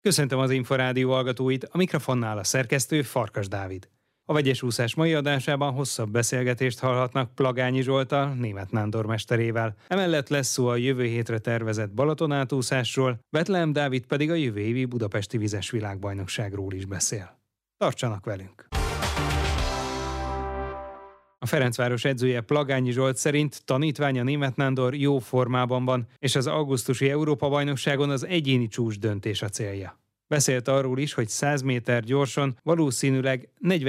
Köszöntöm az Inforádió hallgatóit, a mikrofonnál a szerkesztő Farkas Dávid. A vegyes úszás mai adásában hosszabb beszélgetést hallhatnak Plagányi Zsolttal, Németh Nándor mesterével. Emellett lesz szó a jövő hétre tervezett Balatonátúszásról, Betlehem Dávid pedig a jövő évi budapesti vizes világbajnokságról is beszél. Tartsanak velünk! A Ferencváros edzője Plagányi Zsolt szerint tanítványa Németh Nándor jó formában van, és az augusztusi Európa-bajnokságon az egyéni csúcsdöntés a célja. Beszélt arról is, hogy 100 méter gyorsan valószínűleg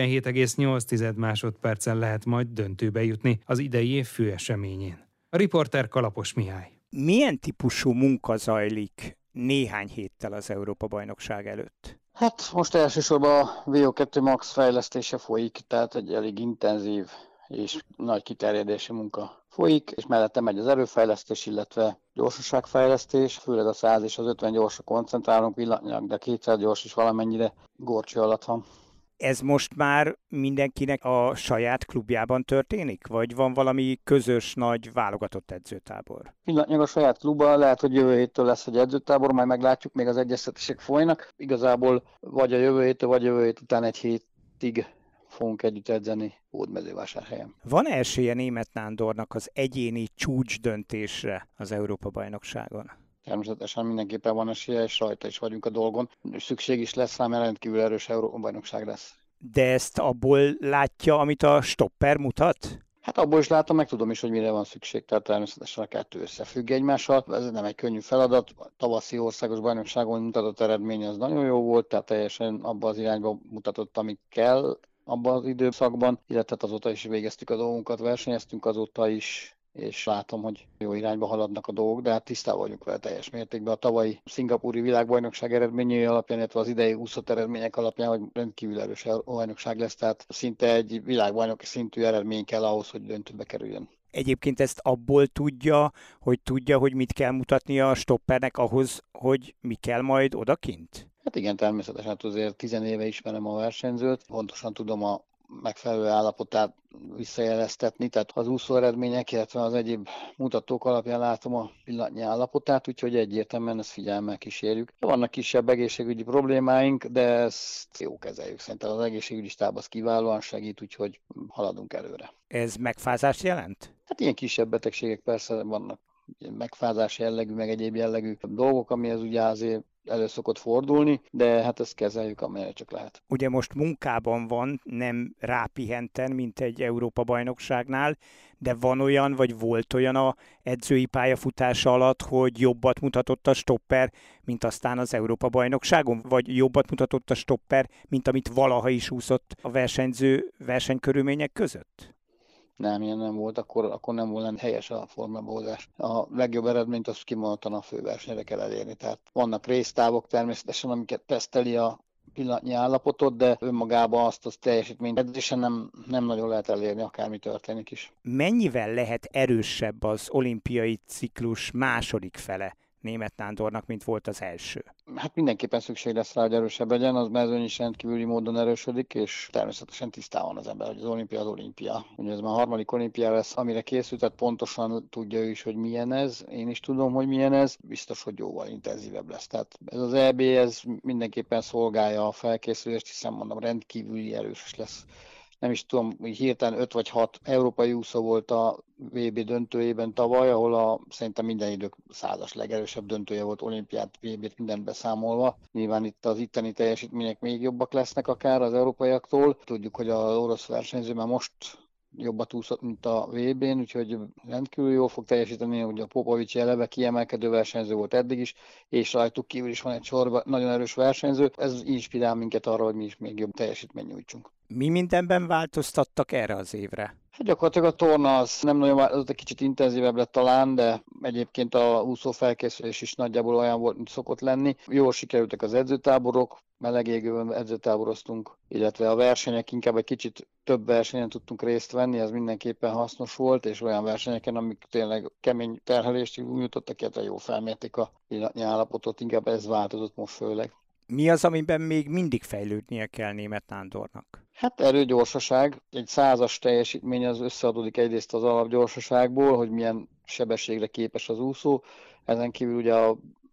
47,8 másodpercen lehet majd döntőbe jutni az idei év főeseményén. A riporter Kalapos Mihály. Milyen típusú munka zajlik néhány héttel az Európa-bajnokság előtt? Hát most elsősorban a VO2 Max fejlesztése folyik, tehát egy elég intenzív és nagy kiterjedési munka folyik, és mellette megy az erőfejlesztés, illetve gyorsaságfejlesztés, főleg a 100 és az 50 gyorsra koncentrálunk pillanatnyilag, de 200 gyors is valamennyire górcső alatt van. Ez most már mindenkinek a saját klubjában történik? Vagy van valami közös nagy válogatott edzőtábor? Pillanatnyilag a saját klubban, lehet, hogy jövő héttől lesz egy edzőtábor, majd meglátjuk, még az egyeztetések folynak. Igazából vagy a jövő héttől, vagy jövő hét után egy hétig fogunk együtt edzeni Hódmezővásárhelyen. Van esélye Németh Nándornak az egyéni csúcsdöntésre az Európa-bajnokságon? Természetesen mindenképpen van esélye, és rajta is vagyunk a dolgon. Szükség is lesz rá, mert rendkívül erős Európa-bajnokság lesz. De ezt abból látja, amit a stopper mutat? Hát abból is látom, meg tudom is, hogy mire van szükség, tehát természetesen a kettő összefügg egymással. Ez nem egy könnyű feladat. A tavaszi országos bajnokságon mutatott eredmény az nagyon jó volt, tehát teljesen abba az irányba mutatott, ami kell abban az időszakban, illetve azóta is végeztük a dolgunkat, versenyeztünk azóta is, és látom, hogy jó irányba haladnak a dolgok, de hát tisztában vagyunk vele teljes mértékben. A tavalyi szingapúri világbajnokság eredményei alapján, illetve az idei úszott eredmények alapján, hogy rendkívül erős bajnokság lesz, tehát szinte egy világbajnoki szintű eredmény kell ahhoz, hogy döntőbe kerüljön. Egyébként ezt abból tudja, hogy mit kell mutatnia a stoppernek ahhoz, hogy mi kell majd odakint? Hát igen, természetesen hát azért 10 éve ismerem a versenyzőt, pontosan tudom a megfelelő állapotát visszajeleztetni, tehát az úszó eredmények, illetve az egyéb mutatók alapján látom a pillanatnyi állapotát, úgyhogy egyértelműen ezt figyelemmel kísérjük. Vannak kisebb egészségügyi problémáink, de ezt jó kezeljük. Szerintem az egészségügyi stáb az kiválóan segít, úgyhogy haladunk előre. Ez megfázást jelent? Hát ilyen kisebb betegségek persze vannak, megfázás jellegű, meg egyéb jellegű dolgok, amihez ugye azért elő szokott fordulni, de hát ezt kezeljük, amelyre csak lehet. Ugye most munkában van, nem rápihenten, mint egy Európa-bajnokságnál, de van olyan, vagy volt olyan a edzői pályafutása alatt, hogy jobbat mutatott a stopper, mint aztán az Európa-bajnokságon? Vagy jobbat mutatott a stopper, mint amit valaha is úszott a versenyző versenykörülmények között? Nem, ilyen nem volt, akkor nem volna helyes a formabózás. A legjobb eredményt azt kimondottan a főversenyre kell elérni. Tehát vannak résztávok természetesen, amiket teszteli a pillanatnyi állapotot, de önmagában azt az teljesítményt edzésen nem nagyon lehet elérni, akármi történik is. Mennyivel lehet erősebb az olimpiai ciklus második fele Németh Nándornak, mint volt az első? Hát mindenképpen szükség lesz rá, hogy erősebb legyen, az mezőny is rendkívüli módon erősödik, és természetesen tisztában az ember, hogy az olimpia az olimpia. Ugye ez már a harmadik olimpia lesz, amire készült, tehát pontosan tudja ő is, hogy milyen ez, én is tudom, hogy milyen ez, biztos, hogy jóval intenzívebb lesz. Tehát ez az EB, ez mindenképpen szolgálja a felkészülést, hiszen mondom, rendkívüli erős lesz. Nem is tudom, hogy hirtelen 5 vagy 6 európai úszó volt a VB döntőjében tavaly, ahol szerintem minden idők 100-as legerősebb döntője volt, olimpiát, VB-t mindent beszámolva. Nyilván itt az itteni teljesítmények még jobbak lesznek akár az európaiaktól. Tudjuk, hogy az orosz versenyző már most jobbat úszott, mint a VB-n, úgyhogy rendkívül jól fog teljesíteni, ugye a Popovics eleve kiemelkedő versenyző volt eddig is, és rajtuk kívül is van egy sor nagyon erős versenyző. Ez inspirál minket arra, hogy mi is még jobb teljesítményt nyújtsunk. Mi mindenben változtattak erre az évre? Hát gyakorlatilag a torna az nem nagyon változott, egy kicsit intenzívebb lett talán, de egyébként a úszó felkészülés is nagyjából olyan volt, mint szokott lenni. Jól sikerültek az edzőtáborok, meleg égőben edzőtáboroztunk, illetve a versenyek inkább egy kicsit több versenyen tudtunk részt venni, ez mindenképpen hasznos volt, és olyan versenyeken, amik tényleg kemény terhelést nyújtottak, illetve jól felmérték a pillanatnyi állapotot, inkább ez változott most főleg. Mi az, amiben még mindig fejlődnie kell Németh Nándornak? Hát erőgyorsaság, egy 100-as teljesítmény az összeadódik egyrészt az alapgyorsaságból, hogy milyen sebességre képes az úszó. Ezen kívül ugye a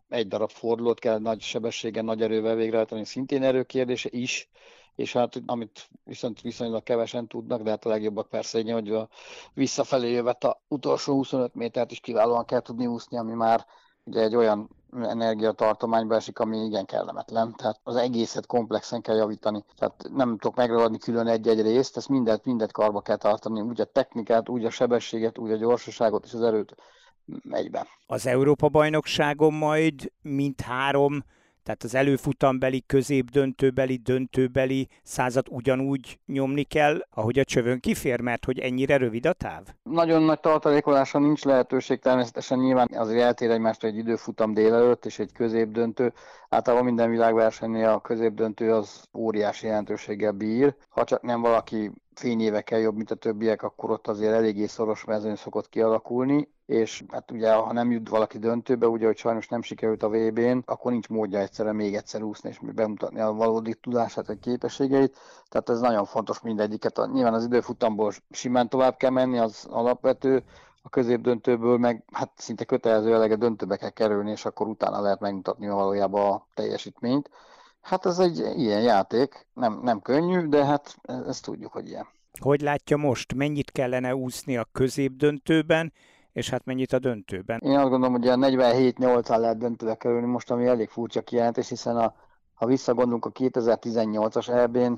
egy darab fordulót kell nagy sebességgel, nagy erővel végrehajtani, szintén erőkérdése is, és hát amit viszont viszonylag kevesen tudnak, de hát a legjobbak persze igen, hogy a visszafelé jövet a utolsó 25 métert is kiválóan kell tudni úszni, ami már ugye egy olyan energiatartományba esik, ami igen kellemetlen. Tehát az egészet komplexen kell javítani. Tehát nem tudok megragadni külön egy-egy részt, ezt mindet karba kell tartani, úgy a technikát, úgy a sebességet, úgy a gyorsaságot és az erőt egyben. Az Európa-bajnokságon majd mindhárom, tehát az előfutambeli, középdöntőbeli, döntőbeli százat ugyanúgy nyomni kell, ahogy a csövön kifér, mert hogy ennyire rövid a táv? Nagyon nagy tartalékolásra nincs lehetőség, természetesen nyilván azért eltér egymást egy időfutam délelőtt és egy középdöntő. Általában minden világversenynél a középdöntő az óriási jelentőséggel bír. Ha csak nem valaki fényévekkel jobb, mint a többiek, akkor ott azért eléggé szoros mezőny szokott kialakulni, és hát ugye, ha nem jut valaki döntőbe, ugye, hogy sajnos nem sikerült a VB-n, akkor nincs módja egyszerűen még egyszer úszni és bemutatni a valódi tudását vagy képességeit. Tehát ez nagyon fontos mindegyiket. Nyilván az időfutamból simán tovább kell menni, az alapvető, a középdöntőből meg hát szinte kötelező elege döntőbe kell kerülni, és akkor utána lehet megmutatni valójában a teljesítményt. Hát ez egy ilyen játék, nem könnyű, de hát ezt tudjuk, hogy ilyen. Hogy látja most, mennyit kellene úszni a középdöntőben, és hát mennyit a döntőben? Én azt gondolom, hogy a 47-8-al lehet döntőbe kerülni most, ami elég furcsa kijelentés, hiszen ha visszagondolunk a 2018-as EB-n,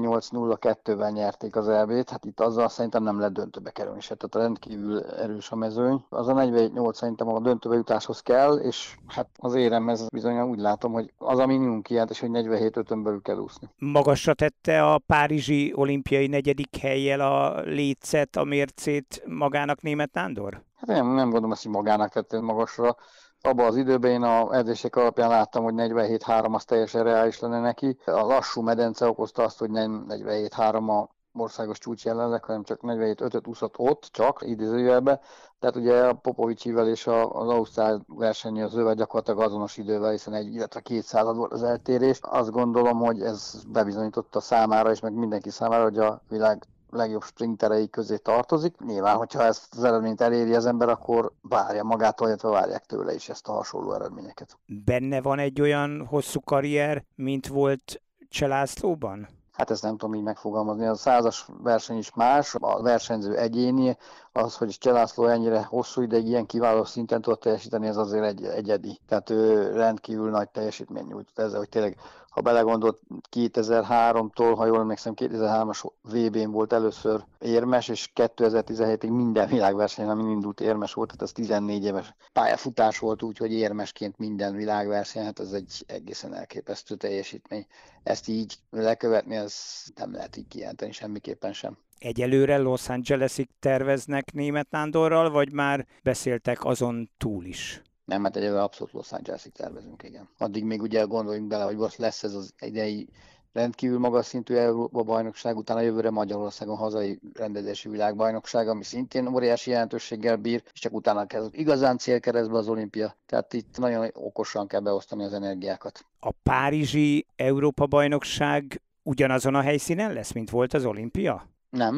48-02-vel nyerték az EB-t, hát itt azzal szerintem nem lehet döntőbe kerülni se, tehát rendkívül erős a mezőny. Az a 47-8 szerintem a döntőbe jutáshoz kell, és hát az éremhez bizony úgy látom, hogy az a minimum kijelentés, hogy 47-5-ön belül kell úszni. Magasra tette a párizsi olimpiai 4. hellyel a lécet, a mércét magának Németh Nándor? Hát én nem gondolom ezt, hogy magának tette magasra. Abban az időben én az edzések alapján láttam, hogy 47-3 az teljesen reális lenne neki. A lassú medence okozta azt, hogy nem 47-3 a országos csúcs jelenleg, hanem csak 47-5-öt úszott ott, csak idézőjelben. Tehát ugye a Popovicsivel és az ausztrál versenyzővel gyakorlatilag azonos idővel, hiszen illetve 200 volt az eltérés. Azt gondolom, hogy ez bebizonyította számára, és meg mindenki számára, hogy a világ legjobb sprinterei közé tartozik. Nyilván, hogyha ezt az eredményt eléri az ember, akkor várja magától, illetve várják tőle is ezt a hasonló eredményeket. Benne van egy olyan hosszú karrier, mint volt Cseh Lászlóban? Hát ezt nem tudom így megfogalmazni. A 100-as verseny is más, a versenyző egyéni, az, hogy Cseh László ennyire hosszú ideig ilyen kiváló szinten tudott teljesíteni, ez azért egy egyedi. Tehát ő rendkívül nagy teljesítmény nyújtott ezzel, hogy tényleg, ha belegondolt 2003-tól, ha jól emlékszem, 2003-as VB-n volt először érmes, és 2017-ig minden világversenyen, amin indult érmes volt, tehát ez 14 éves pályafutás volt, úgyhogy érmesként minden világverseny, hát ez egy egészen elképesztő teljesítmény. Ezt így lekövetni, ez nem lehet így kijelenteni semmiképpen sem. Egyelőre Los Angelesig terveznek Németh Nándorral, vagy már beszéltek azon túl is? Nem, hát egyelőre abszolút Los Angelesig tervezünk, igen. Addig még ugye gondoljunk bele, hogy most lesz ez az idei rendkívül magas szintű Európa-bajnokság, utána jövőre Magyarországon hazai rendezési világbajnokság, ami szintén óriási jelentőséggel bír, és csak utána kezd igazán célkeresztbe az olimpia. Tehát itt nagyon okosan kell beosztani az energiákat. A párizsi Európa-bajnokság ugyanazon a helyszínen lesz, mint volt az olimpia?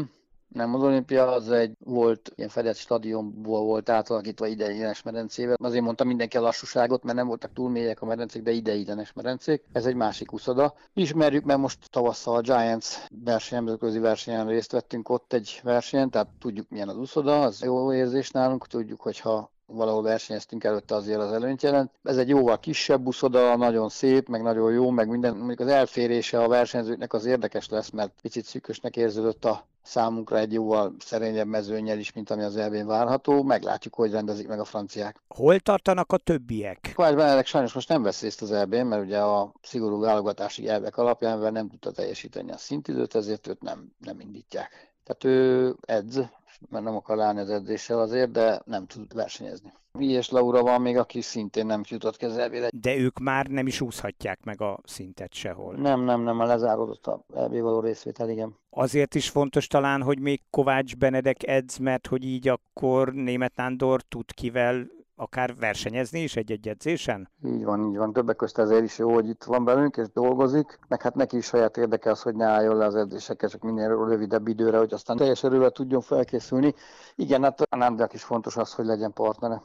Nem, az olimpia az volt ilyen fedett stadionból volt átalakítva ideiglenes medencével. Azért mondtam mindenki a lassúságot, mert nem voltak túl mélyek a medencék, de ideiglenes medencék. Ez egy másik uszoda. Ismerjük, mert most tavasszal a Giants nemzetközi versenyen részt vettünk ott egy versenyen, tehát tudjuk milyen az uszoda, az jó érzés nálunk, tudjuk, hogyha valahol versenyeztünk előtte, azért az előnyt jelent. Ez egy jóval kisebb buszoda, nagyon szép, meg nagyon jó, meg minden. Mondjuk az elférése a versenyzőknek az érdekes lesz, mert picit szűkösnek érződött a számunkra egy jóval szerényebb mezőnnyel is, mint ami az EB-n várható. Meglátjuk, hogy rendezik meg a franciák. Hol tartanak a többiek? Kovács Benedek sajnos most nem vesz részt az EB-n, mert ugye a szigorú válogatási elvek alapján, mivel nem tudta teljesíteni a szintidőt, ezért őt nem indítják. Tehát ő edz, mert nem akar állni az edzéssel azért, de nem tud versenyezni. És Laura van még, aki szintén nem jutott kezelvére. De ők már nem is úszhatják meg a szintet sehol. Nem, lezáródott a EB való részvétel, igen. Azért is fontos talán, hogy még Kovács Benedek edz, mert hogy így akkor Németh Nándor tud kivel akár versenyezni is egy edzésen? Így van. Többek között ezért is jó, hogy itt van velünk és dolgozik, meg hát neki is saját érdeke az, hogy ne álljon le az edzésekkel, csak minél rövidebb időre, hogy aztán teljes erővel tudjon felkészülni. Igen, hát a Nándinak is fontos az, hogy legyen partnere.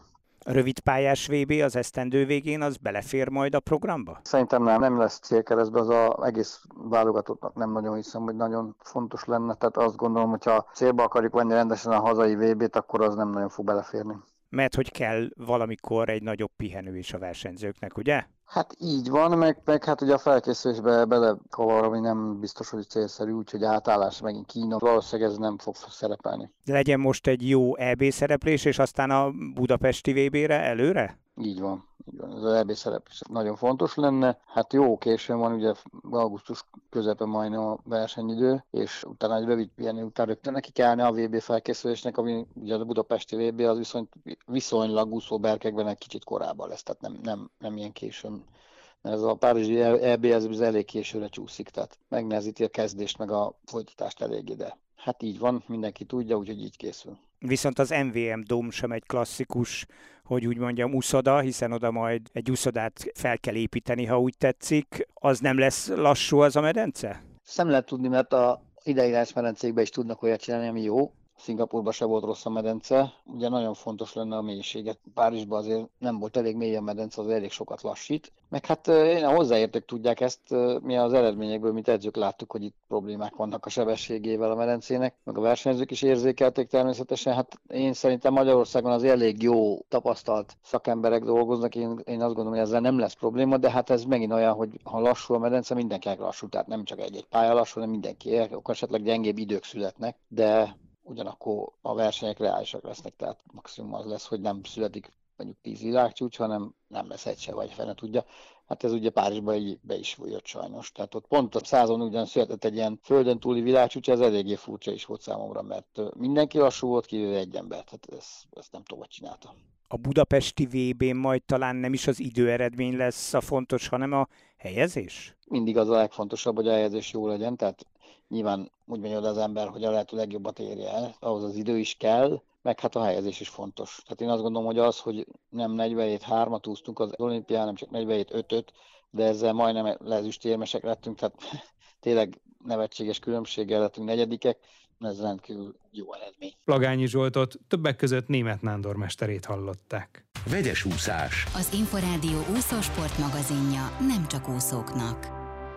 A rövidpályás VB az esztendő végén az belefér majd a programba? Szerintem nem lesz célkeresztbe, az egész válogatottnak nem nagyon hiszem, hogy nagyon fontos lenne. Tehát azt gondolom, hogyha célba akarjuk venni rendesen a hazai VB-t, akkor az nem nagyon fog beleférni. Mert hogy kell valamikor egy nagyobb pihenő is a versenyzőknek, ugye? Hát így van, meg hát ugye a felkészülésbe belekavar, ami nem biztos, hogy célszerű, úgyhogy átállás megint Kína, valószínűleg ez nem fog szerepelni. Legyen most egy jó EB szereplés, és aztán a budapesti VB-re előre? Így van. Ez az EB szerep is nagyon fontos lenne. Hát jó, későn van, ugye augusztus közepe majdnem a versenyidő, és utána egy rövid pihenő után rögtön neki kell állni a VB felkészülésnek, ami ugye a budapesti VB az viszonylag úszóberkekben egy kicsit korábban lesz, tehát nem ilyen későn. Ez a párizsi EB ez elég későre csúszik, tehát megnehezíti a kezdést meg a folytatást eléggé, de hát így van, mindenki tudja, úgyhogy így készül. Viszont az MVM Dome sem egy klasszikus, hogy úgy mondjam, úszoda, hiszen oda majd egy úszodát fel kell építeni, ha úgy tetszik. Az nem lesz lassú az a medence? Ezt nem lehet tudni, mert a ideiglenes medencékben is tudnak olyat csinálni, ami jó. Szingapúrban se volt rossz a medence, ugye nagyon fontos lenne a mélységet. Párizsban azért nem volt elég mély a medence, az elég sokat lassít. Meg hát én hozzáértők tudják ezt, mi az eredményekből, mint edzők láttuk, hogy itt problémák vannak a sebességével a medencének, meg a versenyzők is érzékelték természetesen. Hát én szerintem Magyarországon az elég jó tapasztalt szakemberek dolgoznak, én azt gondolom, hogy ezzel nem lesz probléma, de hát ez megint olyan, hogy ha lassú a medence, mindenkinek lassú, tehát nem csak egy pálya lassú, hanem mindenki, akkor esetleg gyengébb idők születnek, de ugyanakkor a versenyek reálisak lesznek, tehát maximum az lesz, hogy nem születik mondjuk 10 világcsúcs, hanem nem lesz egy se, vagy fene tudja. Hát ez ugye Párizsban be is jött sajnos. Tehát ott pont a százon ugyan született egy ilyen földön túli világcsúcs, ez eléggé furcsa is volt számomra, mert mindenki lassú volt, kivéve egy ember. Tehát ezt nem tudom, hogy csinálta. A budapesti VB-n majd talán nem is az időeredmény lesz a fontos, hanem a helyezés? Mindig az a legfontosabb, hogy a helyezés jó legyen, tehát nyilván úgy megy oda az ember, hogy a lehető legjobbat érje el, ahhoz az idő is kell, meg hát a helyezés is fontos. Tehát én azt gondolom, hogy az, hogy nem 47-3-at úsztunk az olimpián, nem csak 47-5-öt, de ezzel majdnem ezüstérmesek lettünk, tehát tényleg nevetséges különbséggel lettünk negyedikek, ez rendkívül jó eredmény. Plagányi Zsoltot, többek között Németh Nándor mesterét hallották. Vegyes úszás. Az Inforádió úszósport magazinja nem csak úszóknak.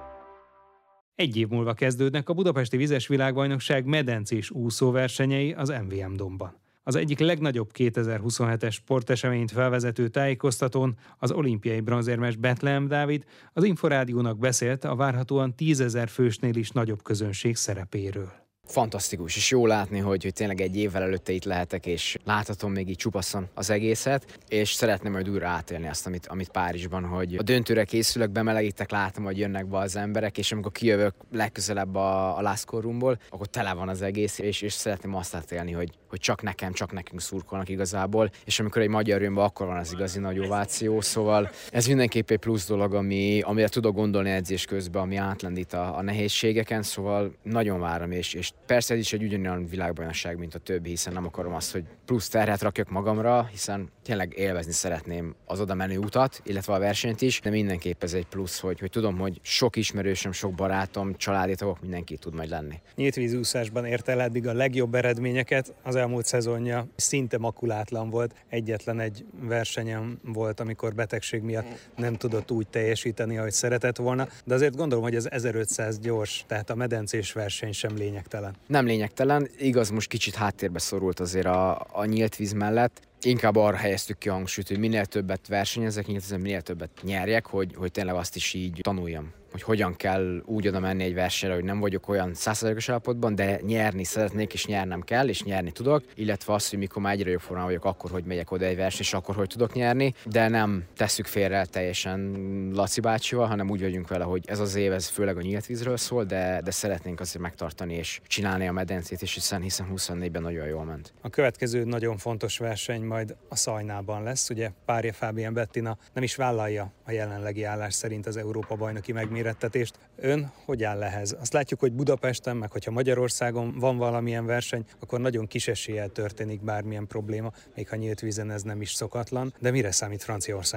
Egy év múlva kezdődnek a Budapesti Vizes Világbajnokság medencés úszóversenyei az MVM Domban. Az egyik legnagyobb 2027-es sporteseményt felvezető tájékoztatón az olimpiai bronzérmes Betlehem Dávid az Inforádiónak beszélt a várhatóan 10 000 fősnél is nagyobb közönség szerepéről. Fantasztikus, és jó látni, hogy tényleg egy évvel előtte itt lehetek, és láthatom még így csupaszon az egészet, és szeretném majd újra átélni azt, amit Párizsban, hogy a döntőre készülök, bemelegítek, látom, hogy jönnek be az emberek, és amikor kijövök legközelebb a Lászkorumból, akkor tele van az egész, és szeretném azt átélni, hogy csak nekünk szurkolnak igazából, és amikor egy magyar jön be, akkor van az igazi nagy ováció, szóval ez mindenképp egy plusz dolog, amire tudok gondolni edzés közben, ami átlendít a nehézségeken, szóval nagyon várom, és persze ez is egy ugyanolyan világbajnokság, mint a többi, hiszen nem akarom azt, hogy plusz terhet rakjak magamra, hiszen tényleg élvezni szeretném az oda menő utat, illetve a versenyt is, de mindenképp ez egy plusz, hogy tudom, hogy sok ismerősöm, sok barátom, családi tagok, mindenki tud majd lenni. Nyíltvízúszásban ért el eddig a legjobb eredményeket, az elmúlt szezonja szinte makulátlan volt. Egyetlen egy versenyen volt, amikor betegség miatt nem tudott úgy teljesíteni, ahogy szeretett volna, de azért gondolom, hogy az 1500 gyors, tehát a medencés verseny sem lényegtelen. Nem lényegtelen, igaz, most kicsit háttérbe szorult azért a nyílt víz mellett. Inkább arra helyeztük ki a hangsúlyt, hogy minél többet versenyezek, minél többet nyerjek, hogy tényleg azt is így tanuljam, hogy hogyan kell úgy oda menni egy versenyre, hogy nem vagyok olyan 100%-os állapotban, de nyerni szeretnék, és nyernem kell, és nyerni tudok, illetve az, hogy mikor már egyre jobb formában vagyok, akkor hogy megyek oda egy verseny, és akkor hogy tudok nyerni, de nem tesszük félre teljesen Laci bácsival, hanem úgy vagyunk vele, hogy ez az év, ez főleg a nyílt vízről szól, de szeretnénk azért megtartani és csinálni a medencét, és hiszen 24-ben nagyon jól ment. A következő nagyon fontos verseny majd a Szajnában lesz, ugye párja Fábián Bettina nem is vállalja a jelenlegi állás szerint az Európa-bajnoki megmérettetést. Ön hogy áll ehhez? Azt látjuk, hogy Budapesten, meg hogyha Magyarországon van valamilyen verseny, akkor nagyon kis eséllyel történik bármilyen probléma, még ha nyílt vízen ez nem is szokatlan, de mire számít Franciaországban?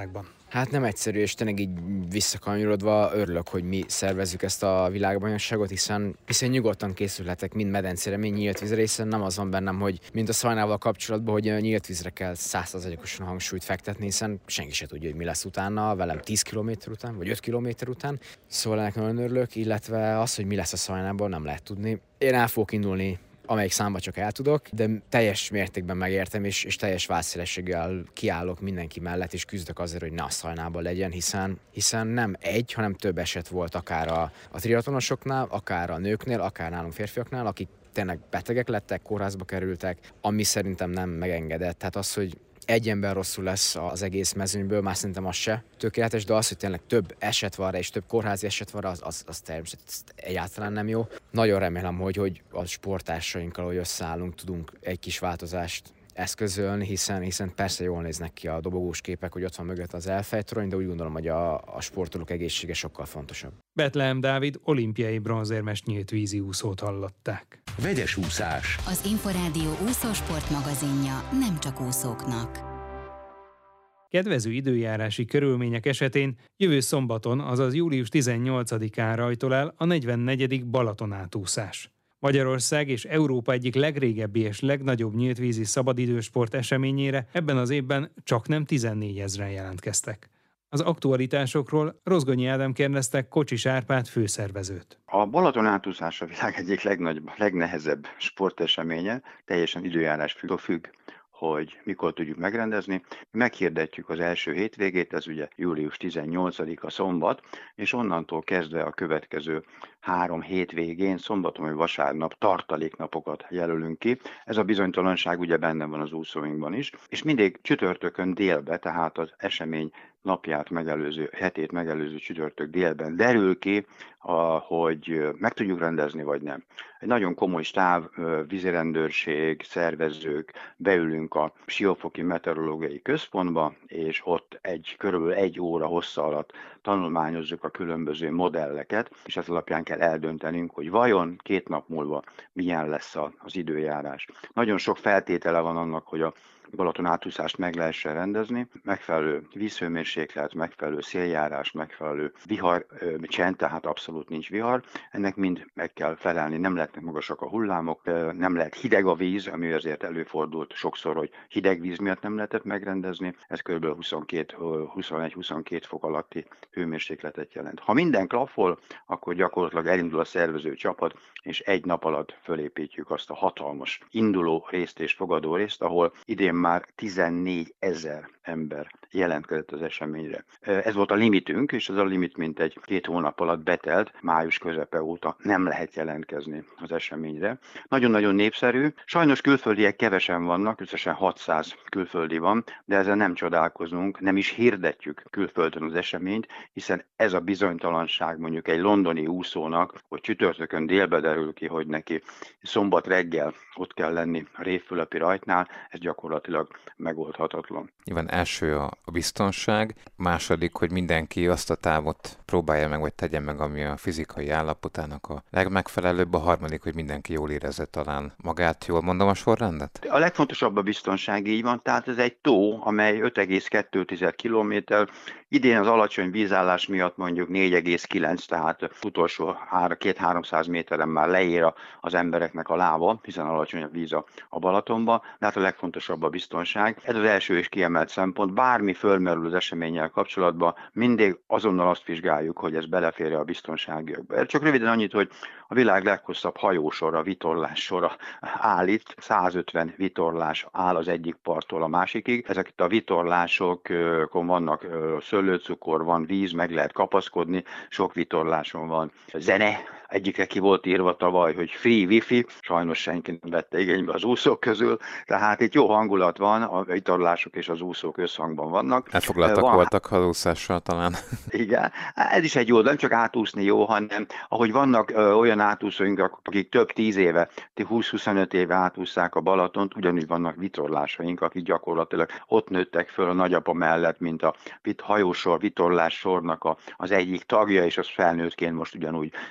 Hát nem egyszerű, és tényleg így visszakanyarodva örülök, hogy mi szervezzük ezt a világbajnokságot, hiszen nyugodtan készülhetek mind medencére, mind nyílt vízre, hiszen nem az van bennem, hogy mint a Szajnával kapcsolatban, hogy nyílt vízre kell 100%-osan hangsúlyt fektetni, hiszen senki se tudja, hogy mi lesz utána, velem 10 km után, vagy 5 km után. Szóval ennek nagyon örülök, illetve az, hogy mi lesz a Szajnában, nem lehet tudni. Én el fogok indulni, amelyik számba csak el tudok, de teljes mértékben megértem, és teljes válszélességgel kiállok mindenki mellett, és küzdök azért, hogy ne a Szajnában legyen, hiszen nem egy, hanem több eset volt akár a triatlonosoknál, akár a nőknél, akár nálunk férfiaknál, akik tényleg betegek lettek, kórházba kerültek, ami szerintem nem megengedett. Tehát az, hogy egy ember rosszul lesz az egész mezőnyből, már szerintem az se tökéletes, de az, hogy tényleg több eset van rá, és több kórházi eset van rá, az természetesen egyáltalán nem jó. Nagyon remélem, hogy a sporttársainkkal, hogy összeállunk, tudunk egy kis változást eszközölni, hiszen persze jól néznek ki a dobogós képek, hogy ott van mögött az elfejtorony, de úgy gondolom, hogy a sportolók egészsége sokkal fontosabb. Bethlehem Dávid olimpiai bronzérmes nyílt vízi úszót hallották. Vegyes úszás. Az Inforádió úszósport magazinja nem csak úszóknak. Kedvező időjárási körülmények esetén jövő szombaton, azaz július 18-án rajtol el a 44. Balaton átúszás. Magyarország és Európa egyik legrégebbi és legnagyobb nyíltvízi szabadidősport eseményére ebben az évben csaknem 14 000-en jelentkeztek. Az aktualitásokról Rozgonyi Ádám kérdezte Kocsis Árpád főszervezőt. A Balaton átúszás a világ egyik legnehezebb sporteseménye, teljesen időjárástól függ, hogy mikor tudjuk megrendezni. Meghirdetjük az első hétvégét, ez ugye július 18-a szombat, és onnantól kezdve a következő 3 hétvégén, szombaton vagy vasárnap tartaléknapokat jelölünk ki. Ez a bizonytalanság ugye benne van az úszóinkban is, és mindig csütörtökön délbe, tehát az esemény hetét megelőző csütörtök délben derül ki, hogy meg tudjuk rendezni, vagy nem. Egy nagyon komoly stáb, vízirendőrség, szervezők, beülünk a Siófoki Meteorológiai Központba, és ott körülbelül 1 óra hossza alatt tanulmányozzuk a különböző modelleket, és ez alapján kell eldöntenünk, hogy vajon 2 nap múlva milyen lesz az időjárás. Nagyon sok feltétele van annak, hogy a Balaton átúszást meg lehessen rendezni, megfelelő vízhőmérséklet, megfelelő széljárás, megfelelő vihar, csend, tehát abszolút nincs vihar. Ennek mind meg kell felelni, nem lehetnek magasak a hullámok, nem lehet hideg a víz, ami azért előfordult sokszor, hogy hideg víz miatt nem lehetett megrendezni, ez kb. 21-22 fok alatti hőmérsékletet jelent. Ha minden klappol, akkor gyakorlatilag elindul a szervező csapat, és 1 nap alatt fölépítjük azt a hatalmas induló részt és fogadó részt, ahol idén már 14 000 ember jelentkezett az eseményre. Ez volt a limitünk, és ez a limit mintegy 2 hónap alatt betelt, május közepe óta nem lehet jelentkezni az eseményre. Nagyon-nagyon népszerű, sajnos külföldiek kevesen vannak, összesen 600 külföldi van, de ezzel nem csodálkozunk, nem is hirdetjük külföldön az eseményt, hiszen ez a bizonytalanság mondjuk egy londoni úszónak, hogy csütörtökön délbe derül ki, hogy neki szombat reggel ott kell lenni a Révfülepi rajtnál, ez gyakorlatilag megoldhatatlan. Nyilván első a biztonság, második, hogy mindenki azt a távot próbálja meg, vagy tegye meg, ami a fizikai állapotának a legmegfelelőbb, a harmadik, hogy mindenki jól érezze talán magát. Jól mondom a sorrendet? A legfontosabb a biztonság, így van, tehát ez egy tó, amely 5,2 kilométer, idén az alacsony vízállás miatt mondjuk 4,9, tehát utolsó 200-300 méteren már leér az embereknek a lába, hiszen alacsony a víz a Balatonba, de hát a legfontosabb a biztonság. Ez az első és kiemelt szempont, bármi fölmerül az eseménnyel kapcsolatban, mindig azonnal azt vizsgáljuk, hogy ez belefér a biztonságiakba. Csak röviden annyit, hogy a világ leghosszabb hajósora, vitorlássora áll itt, 150 vitorlás áll az egyik parttól a másikig. Ezek itt a vitorlásokon vannak szőlőcukor, van víz, meg lehet kapaszkodni, sok vitorláson van zene. Egyikre ki volt írva tavaly, hogy free wifi, sajnos senki nem vette igénybe az úszók közül, tehát itt jó hangulat van, a vitorlások és az úszók összhangban vannak. Elfoglaltak voltak az úszással talán. Igen, ez is egy jó, nem csak átúszni jó, hanem ahogy vannak olyan átúszóink, akik több 10 éve, 20-25 éve átúszták a Balatont, ugyanúgy vannak vitorlásaink, akik gyakorlatilag ott nőttek föl a nagyapa mellett, mint a hajósor, vitorlássornak az egyik tagja, és az felnőttként most ugyanúgy ott vannak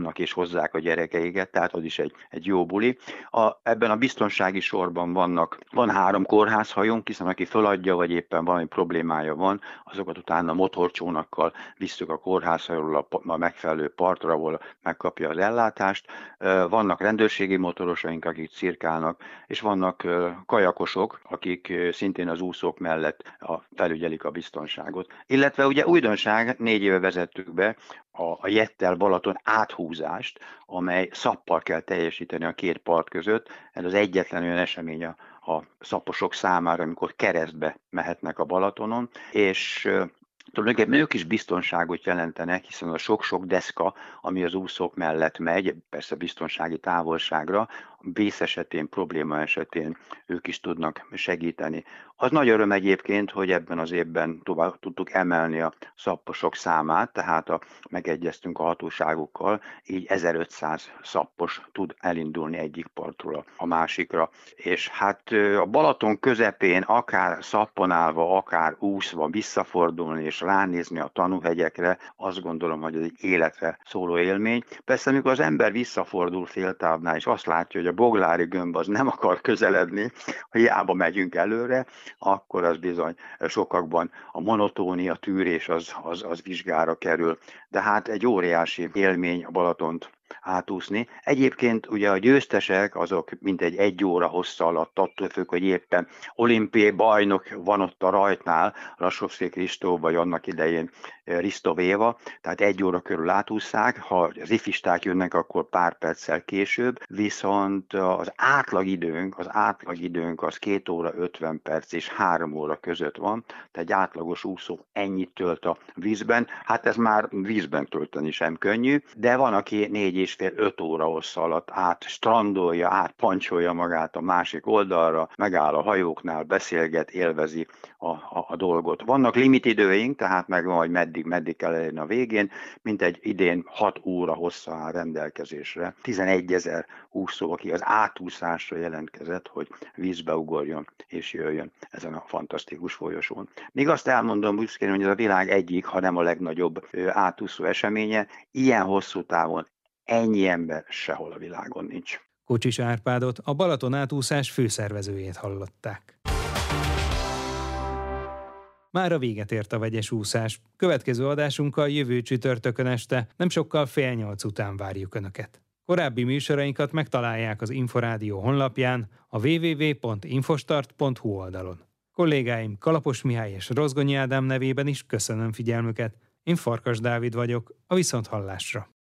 indulnak és hozzák a gyerekeiket, tehát az is egy jó buli. Ebben a biztonsági sorban van 3 kórházhajónk, hiszen aki föladja, vagy éppen valami problémája van, azokat utána motorcsónakkal visszük a kórházhajóról a megfelelő partra, ahol megkapja az ellátást. Vannak rendőrségi motorosaink, akik cirkálnak, és vannak kajakosok, akik szintén az úszók mellett felügyelik a biztonságot. Illetve ugye újdonság, 4 éve vezettük be a Jettel Balaton áthúzást, amely szappal kell teljesíteni a 2 part között. Ez az egyetlen olyan esemény a szapposok számára, amikor keresztbe mehetnek a Balatonon, és tulajdonképpen ők is biztonságot jelentenek, hiszen a sok-sok deszka, ami az úszók mellett megy, persze biztonsági távolságra, vész esetén, probléma esetén ők is tudnak segíteni. Az nagy öröm egyébként, hogy ebben az évben tovább tudtuk emelni a szapposok számát, tehát megegyeztünk a hatóságokkal, így 1500 szappos tud elindulni egyik partról a másikra. És hát a Balaton közepén akár szapponálva, akár úszva visszafordulni és ránézni a tanúhegyekre, azt gondolom, hogy ez egy életre szóló élmény. Persze, amikor az ember visszafordul féltávnál, és azt látja, hogy a Boglári gömb az nem akar közeledni, hiába megyünk előre, akkor az bizony sokakban a monotónia, tűrés az vizsgára kerül. De hát egy óriási élmény a Balatont átúszni. Egyébként ugye a győztesek azok mintegy 1 óra hossza alatt, attól függ, hogy éppen olimpiai bajnok van ott a rajtnál, Rasovszki Kristóf, vagy annak idején Risztov Éva, tehát 1 óra körül átússzák, ha az ifisták jönnek, akkor pár perccel később, viszont az átlagidőnk az 2 óra 50 perc és 3 óra között van, tehát egy átlagos úszó ennyit tölt a vízben, hát ez már vízben tölteni sem könnyű, de van, aki 4,5-5 óra hossza alatt strandolja, átpancsolja magát a másik oldalra, megáll a hajóknál, beszélget, élvezi a dolgot. Vannak limitidőink, tehát megvan, hogy meddig kell elérni a végén, mint egy idén 6 óra hossza áll rendelkezésre. 11 000 úszó, aki az átúszásra jelentkezett, hogy vízbe ugorjon és jöjjön ezen a fantasztikus folyosón. Még azt elmondom büszkén, hogy ez a világ egyik, ha nem a legnagyobb átúszó eseménye. Ilyen hosszú távon ennyi ember sehol a világon nincs. Kocsis Árpádot, a Balaton átúszás főszervezőjét hallották. Mára véget ért a vegyes úszás. Következő adásunkkal jövő csütörtökön este, nem sokkal 7:30 után várjuk Önöket. Korábbi műsorainkat megtalálják az Inforádió honlapján, a www.infostart.hu oldalon. Kollégáim Kalapos Mihály és Rozgonyi Ádám nevében is köszönöm figyelmüket. Én Farkas Dávid vagyok, a viszonthallásra.